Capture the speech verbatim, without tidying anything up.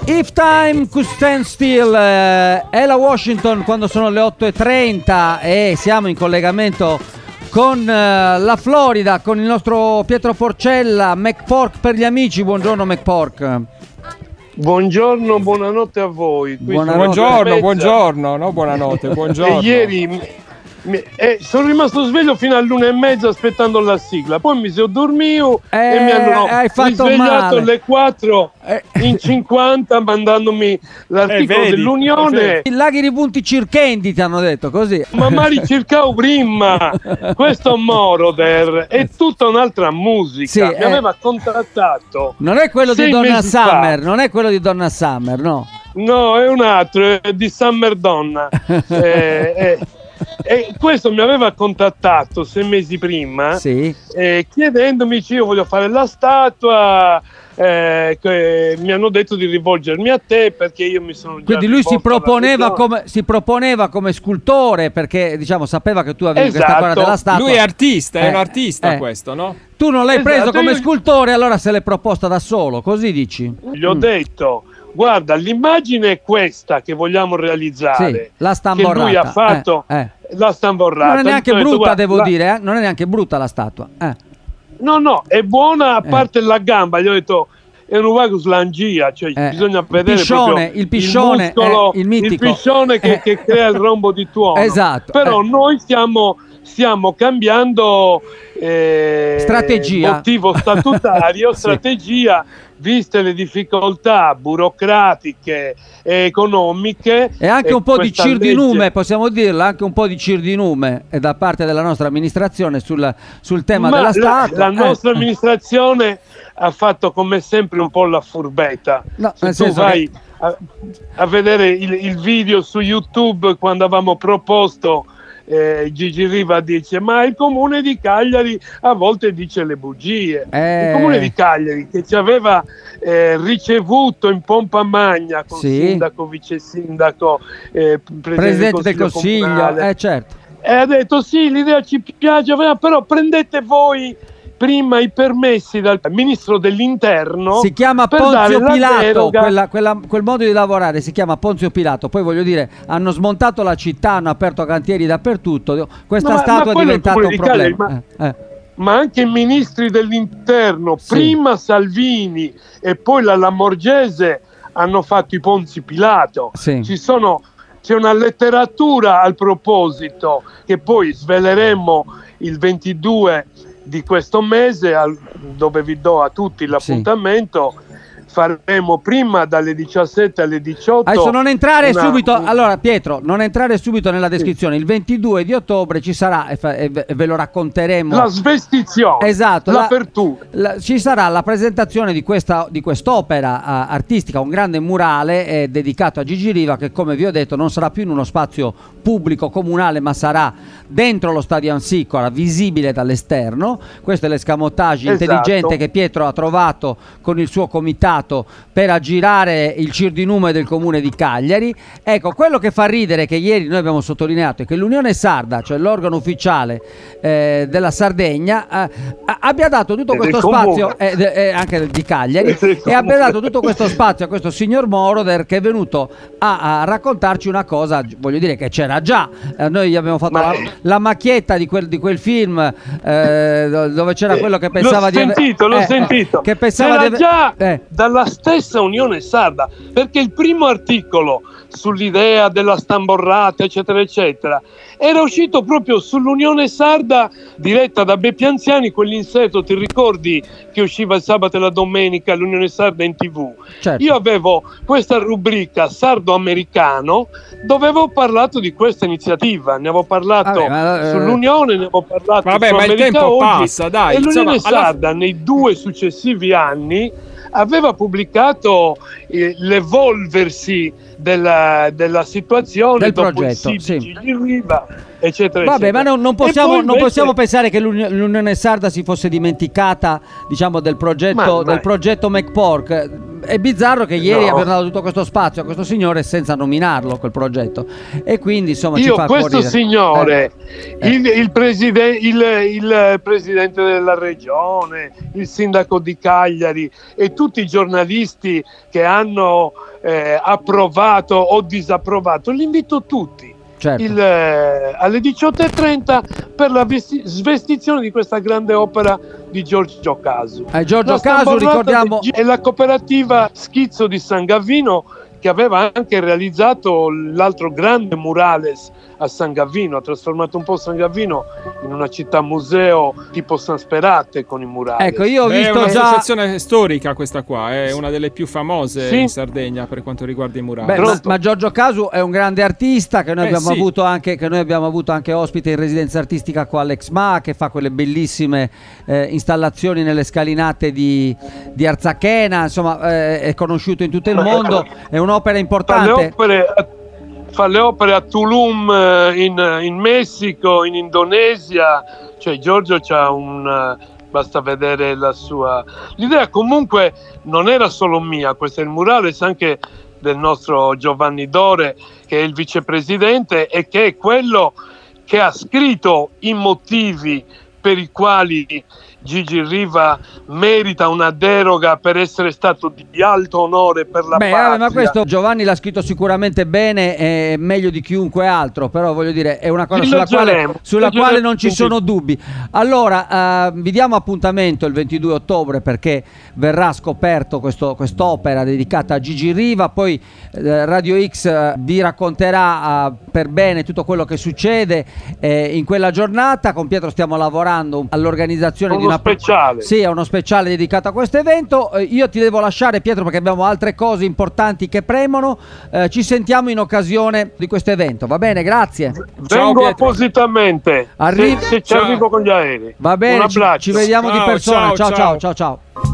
If Time Could Stand Still, eh, Ella Washington, quando sono le otto e trenta e siamo in collegamento con eh, la Florida, con il nostro Pietro Porcella, McPork per gli amici. Buongiorno McPork. Buongiorno, buonanotte a voi. Buonanotte. Buongiorno, buongiorno, no buonanonotte, buongiorno. E ieri mi, eh, sono rimasto sveglio fino all'una e mezza aspettando la sigla, poi mi sono dormito eh, e mi hanno hai fatto risvegliato male. alle quattro eh. in cinquanta mandandomi l'articolo eh, vedi, dell'Unione. I laghi di punti circhendi ti hanno detto così. Ma mi ricercavo prima. Questo Moroder è tutta un'altra musica. Sì, mi eh. aveva contattato. Non è quello di sei Donna mesi Summer, fa. non è quello di Donna Summer, no. No, è un altro, è di Summer Donna. eh, eh. E questo mi aveva contattato sei mesi prima, Sì. eh, chiedendomi se io voglio fare la statua, eh, che mi hanno detto di rivolgermi a te perché io mi sono già Quindi lui si rivolto alla proponeva regione. come, si proponeva come scultore, perché diciamo sapeva che tu avevi questa Esatto. cosa della statua. Lui è artista, è Eh, un artista eh. questo, no? Tu non l'hai Esatto, preso come io- scultore, allora se l'è proposta da solo, così dici? Gli ho Mm. detto, guarda, l'immagine è questa che vogliamo realizzare, Sì, la che stamborrata. lui ha fatto, Eh, eh. la stamborrata. Non è neanche Ho detto, brutta, guarda, devo la- dire, eh? Non è neanche brutta la statua. Eh. No, no, è buona a Eh. parte la gamba. Gli ho detto è un vago slangia, cioè Eh. bisogna vedere Il piscione, proprio il piscione, muscolo, eh, il mitico. piscione che, Eh. che crea il rombo di tuono. Esatto, Però eh. noi stiamo, stiamo cambiando eh, Strategia. motivo statutario, Sì. strategia, viste le difficoltà burocratiche e economiche. E anche un po' di questa cirdinume, legge- possiamo dirlo, anche un po' di cirdinume eh, da parte della nostra amministrazione sul, sul tema Ma della la, statua. la nostra Eh. amministrazione ha fatto come sempre un po' la furbetta. No, Se nel tu senso vai che- a, a vedere il, il video su YouTube quando avevamo proposto, eh, Gigi Riva dice ma il comune di Cagliari a volte dice le bugie. Eh. Il comune di Cagliari che ci aveva eh, ricevuto in pompa magna con Sì. sindaco, vice sindaco, eh, presidente, Presidente del Consiglio, comunale, eh certo. e ha detto sì, l'idea ci piace, però prendete voi prima i permessi dal ministro dell'interno. Si chiama per dare Ponzio la Pilato, deroga. quella- quella- quel modo di lavorare si chiama Ponzio Pilato. Poi voglio dire, hanno smontato la città, hanno aperto cantieri dappertutto. Questa No, ma- statua ma è quello è il diventata un comune di Cagliari, problema. ma- Eh, eh. Ma anche i ministri dell'interno, Sì. prima Salvini e poi la Lamorgese, hanno fatto i Ponzi Pilato. Sì. Ci sono, c'è una letteratura al proposito che poi sveleremo il ventidue di questo mese, al- dove vi do a tutti l'appuntamento. Faremo prima dalle diciassette alle diciotto. Adesso non entrare una- subito, allora Pietro, non entrare subito nella descrizione. Il ventidue di ottobre ci sarà, e, fa- e ve e ve lo racconteremo. la svestizione, Esatto, la- l'apertura. la- ci sarà la presentazione di questa di quest'opera eh, artistica, un grande murale eh, dedicato a Gigi Riva, che come vi ho detto non sarà più in uno spazio pubblico comunale, ma sarà dentro lo Stadio Ansicora, visibile dall'esterno. Questo è l'escamotage Esatto. intelligente che Pietro ha trovato con il suo comitato per aggirare il cirdinume del comune di Cagliari. Ecco, quello che fa ridere, che ieri noi abbiamo sottolineato, è che l'Unione Sarda, cioè l'organo ufficiale eh, della Sardegna, eh, a- abbia dato tutto E questo del comune. spazio, eh, de- eh, anche di Cagliari, E del e comune. abbia dato tutto questo spazio a questo signor Moroder, che è venuto a, a raccontarci una cosa, voglio dire che c'era già. Eh, noi gli abbiamo fatto Ma- la, la macchietta di quel, di quel film eh, do- dove c'era quello che pensava l'ho di ave- sentito, l'ho eh, sentito. che pensava C'era di ave- già eh. dalla stessa Unione Sarda, perché il primo articolo sull'idea della stamborrata eccetera eccetera era uscito proprio sull'Unione Sarda diretta da Beppe Anziani, quell'inserto, ti ricordi, che usciva il sabato e la domenica all'Unione Sarda in tv. Certo. Io avevo questa rubrica sardo-americano dove avevo parlato di questa iniziativa, ne avevo parlato Vabbè, ma, eh, sull'Unione, ne avevo parlato Vabbè, su ma il America tempo Oggi, passa, dai, e l'Unione insomma, alla- Sarda nei due successivi anni aveva pubblicato eh, l'evolversi della, della situazione Del dopo progetto, il sì sì. di Gigi Riva, eccetera Vabbè, eccetera. ma no- non, E possiamo, poi non invece- possiamo pensare che l'Uni- l'Unione Sarda si fosse dimenticata, diciamo, del progetto, Ma- ma- del progetto McPork. È bizzarro che ieri No. abbiano dato tutto questo spazio a questo signore senza nominarlo, quel progetto. E quindi, insomma, ci Io fa un po' questo ridere. signore, Eh. il, il, preside- il, il presidente della regione, il sindaco di Cagliari e tutti i giornalisti che hanno eh, approvato o disapprovato. Li invito tutti. Certo. Il, eh, alle diciotto e trenta per la vesti- svestizione di questa grande opera di Giorgio Casu. Eh, Giorgio La Casu, Stamborrata ricordiamo, è la cooperativa Schizzo di San Gavino, che aveva anche realizzato l'altro grande murales a San Gavino, ha trasformato un po' San Gavino in una città museo tipo San Sperate con i murales. Ecco, io ho Beh, visto è già un'associazione storica questa qua, è una delle più famose Sì. in Sardegna per quanto riguarda i murali. Beh, ma, ma Giorgio Casu è un grande artista che noi, Eh, abbiamo, sì. avuto anche, che noi abbiamo avuto anche ospite in residenza artistica qua all'Ex M A, che fa quelle bellissime eh, installazioni nelle scalinate di, di Arzachena, insomma eh, è conosciuto in tutto il mondo, è un'opera Fa le importante. opere a, fa le opere a Tulum eh, in, in Messico, in Indonesia, cioè Giorgio c'ha un... eh, basta vedere la sua... L'idea comunque non era solo mia, questo è il murales anche del nostro Giovanni Dore, che è il vicepresidente e che è quello che ha scritto i motivi per i quali Gigi Riva merita una deroga per essere stato di alto onore per la Beh, patria. vabbè, ma questo Giovanni l'ha scritto sicuramente bene e meglio di chiunque altro, però voglio dire è una cosa Li sulla quale, leggeremo, sulla leggeremo quale non ci tutti. sono dubbi. Allora, eh, vi diamo appuntamento il ventidue ottobre perché verrà scoperto questo, quest'opera dedicata a Gigi Riva, poi eh, Radio X eh, vi racconterà eh, per bene tutto quello che succede eh, in quella giornata. Con Pietro stiamo lavorando all'organizzazione Uno di una speciale. Sì, è uno speciale dedicato a questo evento. Eh, io ti devo lasciare, Pietro, perché abbiamo altre cose importanti che premono. Eh, ci sentiamo in occasione di questo evento, va bene? Grazie. Ciao, Vengo Pietro. appositamente Arri- se, se ci Ciao. arrivo con gli aerei. Va bene, Un ci, abbraccio. ci vediamo di Ciao, persona. ciao, Ciao, ciao, ciao. ciao, ciao.